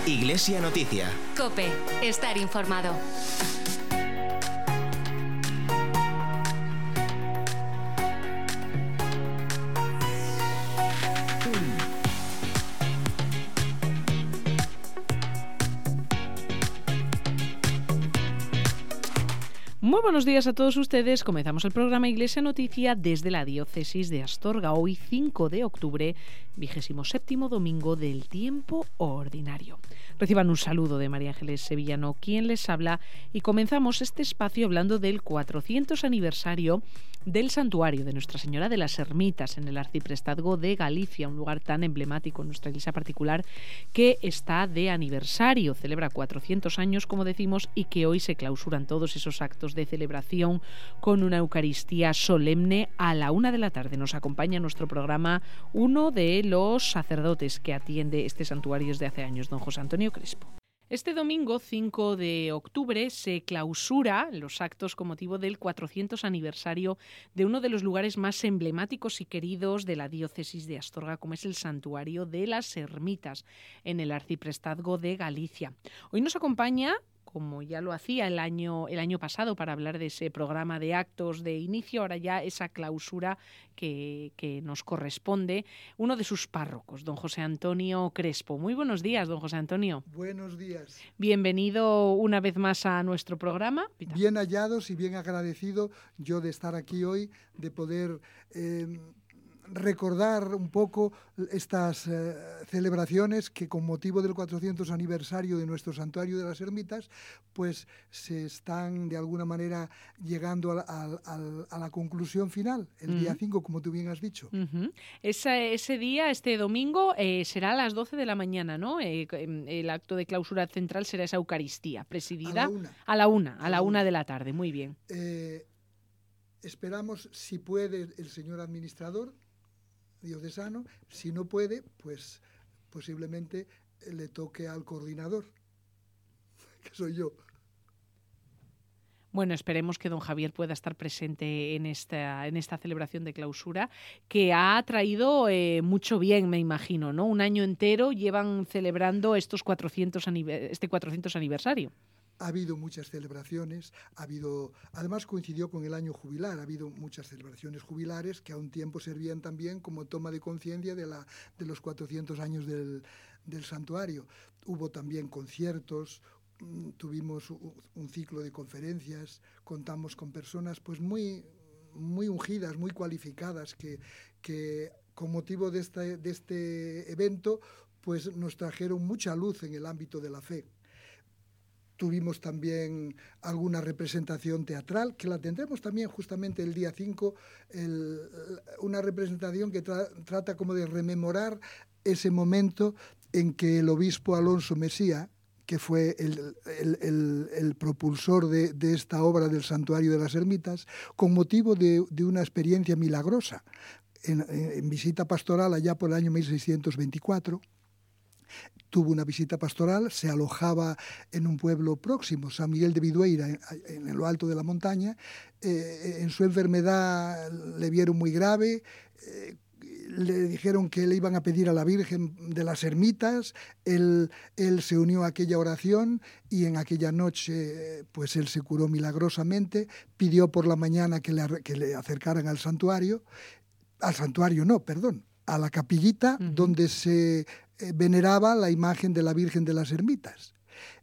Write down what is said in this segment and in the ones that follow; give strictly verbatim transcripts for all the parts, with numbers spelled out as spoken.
Iglesia Noticia. COPE. Estar informado. Muy buenos días a todos ustedes. Comenzamos el programa Iglesia Noticia desde la diócesis de Astorga. Hoy cinco de octubre, vigésimo séptimo domingo del tiempo ordinario. Reciban un saludo de María Ángeles Sevillano, quien les habla, y comenzamos este espacio hablando del cuatrocientos aniversario del santuario de Nuestra Señora de las Ermitas en el arciprestazgo de Galicia, un lugar tan emblemático en nuestra iglesia particular que está de aniversario, celebra cuatrocientos años, como decimos, y que hoy se clausuran todos esos actos de celebración con una Eucaristía solemne a la una de la tarde. Nos acompaña en nuestro programa uno de los sacerdotes que atiende este santuario desde hace años, don José Antonio Crespo. Este domingo, cinco de octubre, se clausura los actos con motivo del cuatrocientos aniversario de uno de los lugares más emblemáticos y queridos de la diócesis de Astorga, como es el santuario de las Ermitas, en el arciprestazgo de Galicia. Hoy nos acompaña, como ya lo hacía el año, el año pasado, para hablar de ese programa de actos de inicio, ahora ya esa clausura que, que nos corresponde, uno de sus párrocos, don José Antonio Crespo. Muy buenos días, don José Antonio. Buenos días. Bienvenido una vez más a nuestro programa. Bien hallados y bien agradecido yo de estar aquí hoy, de poder Eh, recordar un poco estas eh, celebraciones que con motivo del cuatrocientos aniversario de nuestro santuario de las Ermitas pues se están de alguna manera llegando a, a, a, a la conclusión final, el uh-huh. día cinco, como tú bien has dicho. Uh-huh. Ese, ese día, este domingo, eh, será a las doce de la mañana, ¿no? Eh, el acto de clausura central será esa Eucaristía, presidida a la una, a la una, a la una de la tarde, muy bien. Eh, esperamos, si puede, el señor administrador diocesano, si no puede, pues posiblemente le toque al coordinador, que soy yo. Bueno, esperemos que don Javier pueda estar presente en esta, en esta celebración de clausura, que ha traído eh, mucho bien, me imagino, ¿no? Un año entero llevan celebrando estos cuatrocientos este cuatrocientos aniversario. Ha habido muchas celebraciones, ha habido, además coincidió con el año jubilar, ha habido muchas celebraciones jubilares que a un tiempo servían también como toma de conciencia de, la, de los cuatrocientos años del, del santuario. Hubo también conciertos, tuvimos un ciclo de conferencias, contamos con personas pues muy, muy ungidas, muy cualificadas, que, que con motivo de este, de este evento pues nos trajeron mucha luz en el ámbito de la fe. Tuvimos también alguna representación teatral, que la tendremos también justamente el día cinco, el, una representación que tra, trata como de rememorar ese momento en que el obispo Alonso Mesía, que fue el, el, el, el propulsor de, de esta obra del Santuario de las Ermitas, con motivo de, de una experiencia milagrosa, en, en visita pastoral allá por el año mil seiscientos veinticuatro, tuvo una visita pastoral, se alojaba en un pueblo próximo, San Miguel de Vidueira, en, en lo alto de la montaña. Eh, en su enfermedad le vieron muy grave, eh, le dijeron que le iban a pedir a la Virgen de las Ermitas, él, él se unió a aquella oración y en aquella noche pues él se curó milagrosamente, pidió por la mañana que le, que le acercaran al santuario, al santuario no, perdón, a la capillita uh-huh. donde se veneraba la imagen de la Virgen de las Ermitas.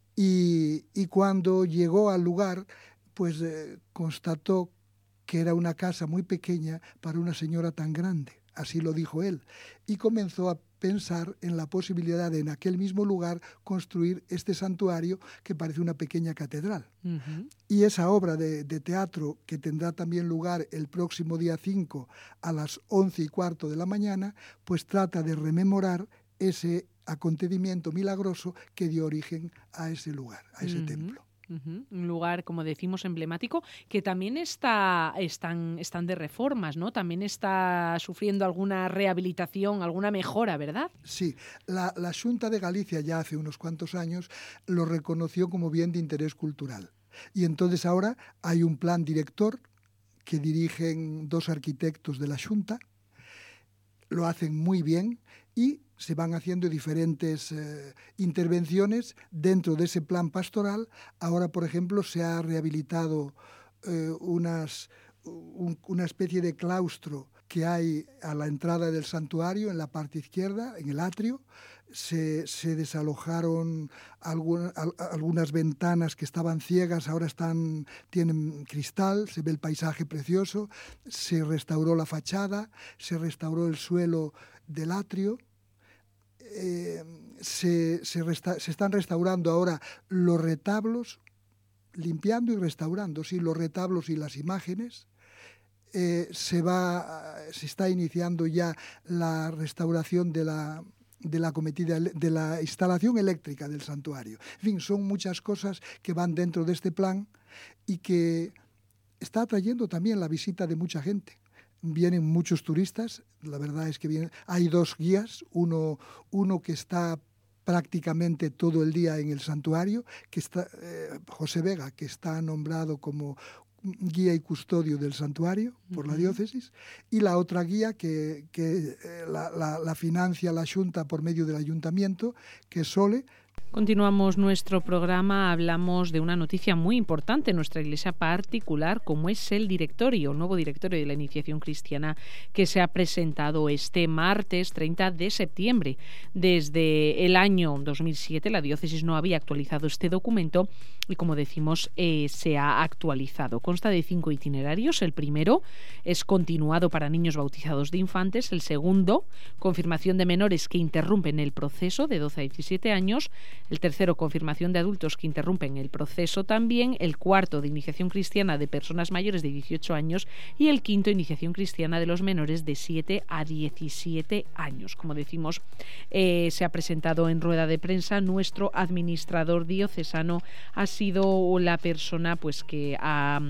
Y, y cuando llegó al lugar, pues eh, constató que era una casa muy pequeña para una señora tan grande, así lo dijo él, y comenzó a pensar en la posibilidad de en aquel mismo lugar construir este santuario que parece una pequeña catedral. Uh-huh. Y esa obra de, de teatro, que tendrá también lugar el próximo día cinco a las once y cuarto de la mañana, pues trata de rememorar ese acontecimiento milagroso que dio origen a ese lugar, a ese uh-huh. templo. Uh-huh. Un lugar, como decimos, emblemático, que también está están, están de reformas, ¿no? También está sufriendo alguna rehabilitación, alguna mejora, ¿verdad? Sí, la, la Xunta de Galicia ya hace unos cuantos años lo reconoció como bien de interés cultural. Y entonces ahora hay un plan director que dirigen dos arquitectos de la Xunta, lo hacen muy bien y se van haciendo diferentes eh, intervenciones dentro de ese plan pastoral. Ahora, por ejemplo, se ha rehabilitado eh, unas, un, una especie de claustro que hay a la entrada del santuario, en la parte izquierda, en el atrio. Se, se desalojaron algún, al, algunas ventanas que estaban ciegas, ahora están, tienen cristal, se ve el paisaje precioso. Se restauró la fachada, se restauró el suelo del atrio. Eh, se, se, resta, se están restaurando ahora los retablos, limpiando y restaurando, sí, los retablos y las imágenes. Eh, se, va, se está iniciando ya la restauración de la, de la cometida, de la instalación eléctrica del santuario. En fin, son muchas cosas que van dentro de este plan y que está atrayendo también la visita de mucha gente. Vienen muchos turistas, la verdad es que vienen, hay dos guías, uno, uno que está prácticamente todo el día en el santuario, que está eh, José Vega, que está nombrado como guía y custodio del santuario por uh-huh. la diócesis, y la otra guía que, que eh, la, la, la financia la Xunta por medio del ayuntamiento, que es Sole. Continuamos nuestro programa, hablamos de una noticia muy importante en nuestra iglesia particular, como es el directorio, el nuevo directorio de la iniciación cristiana que se ha presentado este martes treinta de septiembre. Desde el año dos mil siete la diócesis no había actualizado este documento y, como decimos, eh, se ha actualizado. Consta de cinco itinerarios. El primero es continuado para niños bautizados de infantes. El segundo, confirmación de menores que interrumpen el proceso de doce a diecisiete años. El tercero, confirmación de adultos que interrumpen el proceso también. El cuarto, de iniciación cristiana de personas mayores de dieciocho años. Y el quinto, iniciación cristiana de los menores de siete a diecisiete años. Como decimos, eh, se ha presentado en rueda de prensa. Nuestro administrador diocesano ha sido la persona pues que ha...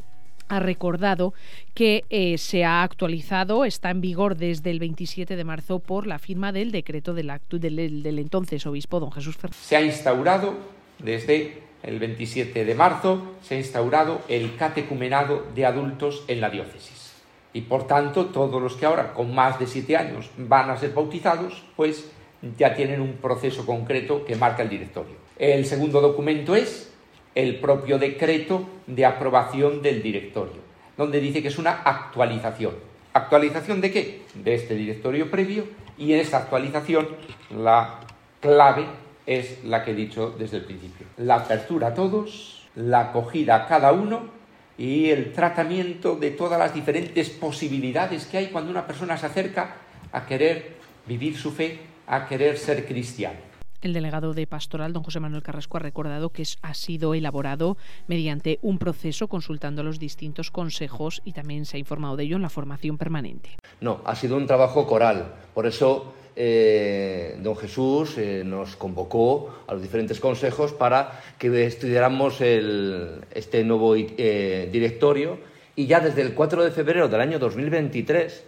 ha recordado que eh, se ha actualizado, está en vigor desde el veintisiete de marzo por la firma del decreto del, actu, del, del entonces obispo don Jesús Fernández. Se ha instaurado desde el veintisiete de marzo, se ha instaurado el catecumenado de adultos en la diócesis. Y por tanto, todos los que ahora con más de siete años van a ser bautizados, pues ya tienen un proceso concreto que marca el directorio. El segundo documento es el propio decreto de aprobación del directorio, donde dice que es una actualización. ¿Actualización de qué? De este directorio previo, y en esta actualización la clave es la que he dicho desde el principio. La apertura a todos, la acogida a cada uno y el tratamiento de todas las diferentes posibilidades que hay cuando una persona se acerca a querer vivir su fe, a querer ser cristiano. El delegado de Pastoral, don José Manuel Carrasco, ha recordado que ha sido elaborado mediante un proceso consultando los distintos consejos y también se ha informado de ello en la formación permanente. No, ha sido un trabajo coral. Por eso eh, don Jesús eh, nos convocó a los diferentes consejos para que estudiáramos el, este nuevo eh, directorio, y ya desde el cuatro de febrero del año dos mil veintitrés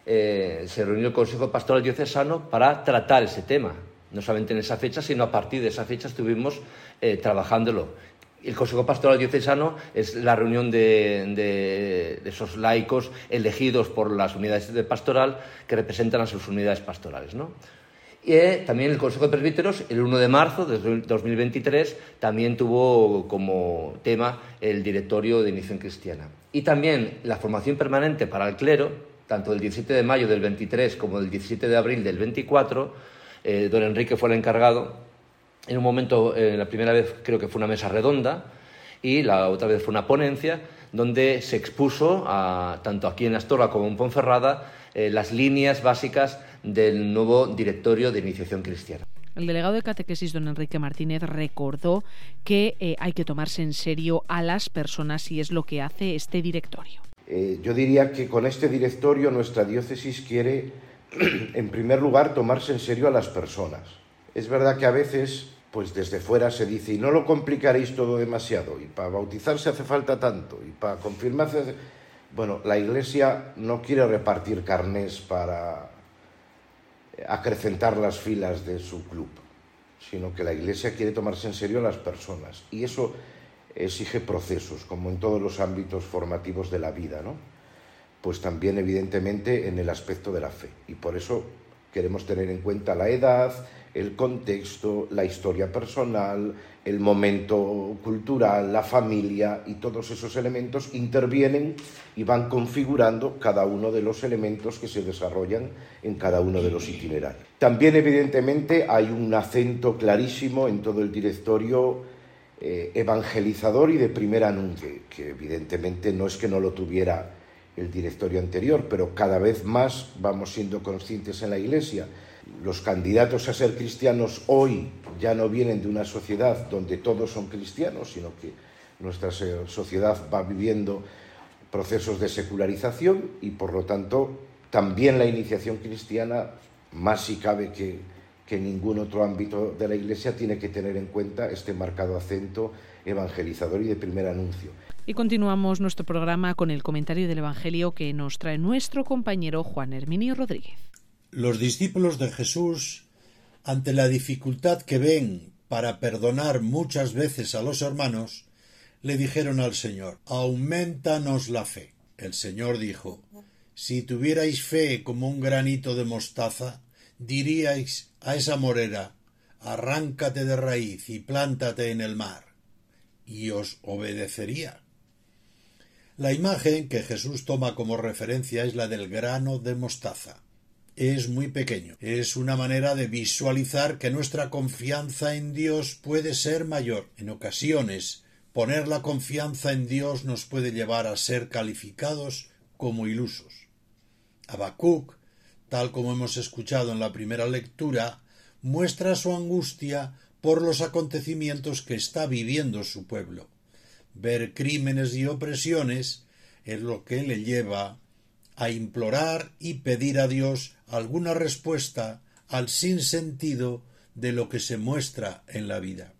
eh, se reunió el Consejo Pastoral Diocesano para tratar ese tema. No solamente en esa fecha, sino a partir de esa fecha estuvimos eh, trabajándolo. El Consejo Pastoral Diocesano es la reunión de, de, de esos laicos elegidos por las unidades de pastoral que representan a sus unidades pastorales, ¿no? Y eh, también el Consejo de Presbíteros, el uno de marzo de dos mil veintitrés, también tuvo como tema el directorio de iniciación cristiana. Y también la formación permanente para el clero, tanto del diecisiete de mayo del veintitrés como del diecisiete de abril del veinticuatro, Eh, don Enrique fue el encargado. En un momento, eh, la primera vez creo que fue una mesa redonda y la otra vez fue una ponencia donde se expuso, a, tanto aquí en Astorga como en Ponferrada, eh, las líneas básicas del nuevo directorio de iniciación cristiana. El delegado de catequesis, don Enrique Martínez, recordó que eh, hay que tomarse en serio a las personas y es lo que hace este directorio. Eh, yo diría que con este directorio nuestra diócesis quiere, en primer lugar, tomarse en serio a las personas. Es verdad que a veces, pues desde fuera se dice, y no lo complicaréis todo demasiado, y para bautizarse hace falta tanto, y para confirmarse hace... Bueno, la Iglesia no quiere repartir carnés para acrecentar las filas de su club, sino que la Iglesia quiere tomarse en serio a las personas, y eso exige procesos, como en todos los ámbitos formativos de la vida, ¿no? pues también evidentemente en el aspecto de la fe. Y por eso queremos tener en cuenta la edad, el contexto, la historia personal, el momento cultural, la familia, y todos esos elementos intervienen y van configurando cada uno de los elementos que se desarrollan en cada uno de los itinerarios. También evidentemente hay un acento clarísimo en todo el directorio eh, evangelizador y de primer anuncio, que evidentemente no es que no lo tuviera el directorio anterior, pero cada vez más vamos siendo conscientes en la Iglesia. Los candidatos a ser cristianos hoy ya no vienen de una sociedad donde todos son cristianos, sino que nuestra sociedad va viviendo procesos de secularización y, por lo tanto, también la iniciación cristiana, más si cabe que, que en ningún otro ámbito de la Iglesia, tiene que tener en cuenta este marcado acento evangelizador y de primer anuncio. Y continuamos nuestro programa con el comentario del Evangelio que nos trae nuestro compañero Juan Herminio Rodríguez. Los discípulos de Jesús, ante la dificultad que ven para perdonar muchas veces a los hermanos, le dijeron al Señor: «Aumentanos la fe». El Señor dijo: «Si tuvierais fe como un granito de mostaza, diríais a esa morera: arráncate de raíz y plántate en el mar, y os obedecería». La imagen que Jesús toma como referencia es la del grano de mostaza. Es muy pequeño. Es una manera de visualizar que nuestra confianza en Dios puede ser mayor. En ocasiones, poner la confianza en Dios nos puede llevar a ser calificados como ilusos. Habacuc, tal como hemos escuchado en la primera lectura, muestra su angustia por los acontecimientos que está viviendo su pueblo. Ver crímenes y opresiones es lo que le lleva a implorar y pedir a Dios alguna respuesta al sinsentido de lo que se muestra en la vida.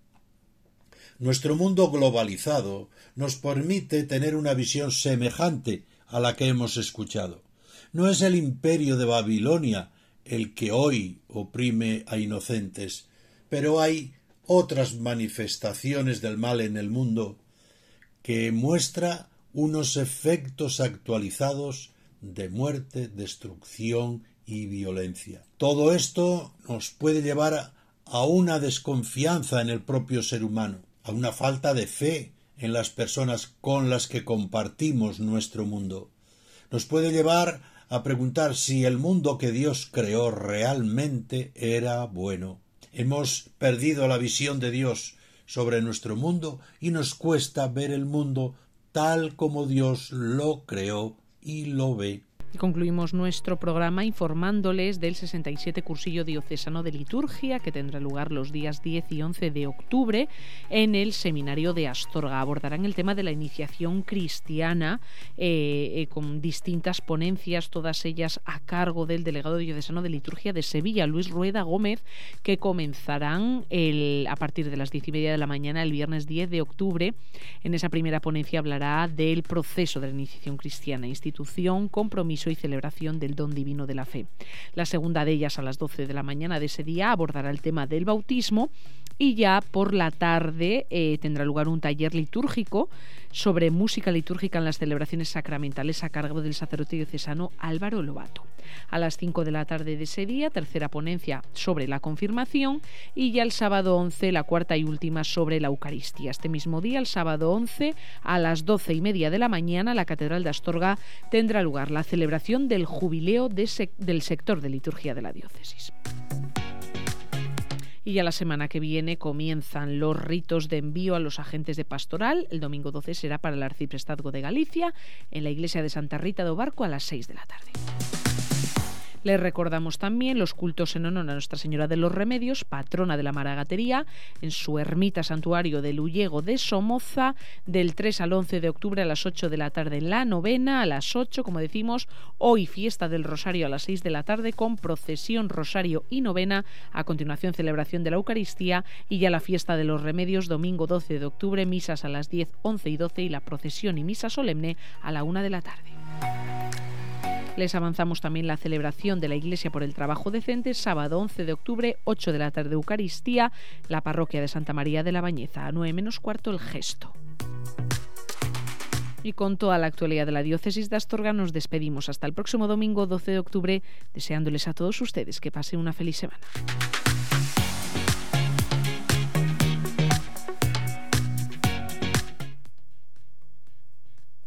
Nuestro mundo globalizado nos permite tener una visión semejante a la que hemos escuchado. No es el imperio de Babilonia el que hoy oprime a inocentes, pero hay otras manifestaciones del mal en el mundo que muestra unos efectos actualizados de muerte, destrucción y violencia. Todo esto nos puede llevar a una desconfianza en el propio ser humano, a una falta de fe en las personas con las que compartimos nuestro mundo. Nos puede llevar a preguntar si el mundo que Dios creó realmente era bueno. Hemos perdido la visión de Dios sobre nuestro mundo y nos cuesta ver el mundo tal como Dios lo creó y lo ve. Y concluimos nuestro programa informándoles del sesenta y siete Cursillo Diocesano de Liturgia que tendrá lugar los días diez y once de octubre en el Seminario de Astorga. Abordarán el tema de la iniciación cristiana eh, eh, con distintas ponencias, todas ellas a cargo del Delegado Diocesano de Liturgia de Sevilla, Luis Rueda Gómez, que comenzarán el, a partir de las diez y media de la mañana el viernes diez de octubre. En esa primera ponencia hablará del proceso de la iniciación cristiana, institución, compromiso y celebración del don divino de la fe. La segunda de ellas, a las doce de la mañana de ese día, abordará el tema del bautismo, y ya por la tarde eh, tendrá lugar un taller litúrgico sobre música litúrgica en las celebraciones sacramentales a cargo del sacerdote diocesano Álvaro Lobato. A las cinco de la tarde de ese día, tercera ponencia sobre la confirmación, y ya el sábado once, la cuarta y última sobre la Eucaristía. Este mismo día, el sábado once, a las doce y media de la mañana, la Catedral de Astorga tendrá lugar la celebración del jubileo de sec- del sector de liturgia de la diócesis. Y ya la semana que viene comienzan los ritos de envío a los agentes de pastoral. El domingo doce será para el Arciprestazgo de Galicia, en la iglesia de Santa Rita do Barco, a las seis de la tarde. Les recordamos también los cultos en honor a Nuestra Señora de los Remedios, patrona de la Maragatería, en su ermita santuario de Llullego de Somoza, del tres al once de octubre a las ocho de la tarde. La novena a las ocho, como decimos, hoy fiesta del Rosario a las seis de la tarde, con procesión, rosario y novena. A continuación, celebración de la Eucaristía, y ya la fiesta de los Remedios, domingo doce de octubre, misas a las diez, once y doce, y la procesión y misa solemne a la una de la tarde. Les avanzamos también la celebración de la Iglesia por el Trabajo Decente, sábado once de octubre, ocho de la tarde, Eucaristía, la parroquia de Santa María de la Bañeza, a nueve menos cuarto, el Gesto. Y con toda la actualidad de la diócesis de Astorga nos despedimos hasta el próximo domingo doce de octubre, deseándoles a todos ustedes que pasen una feliz semana.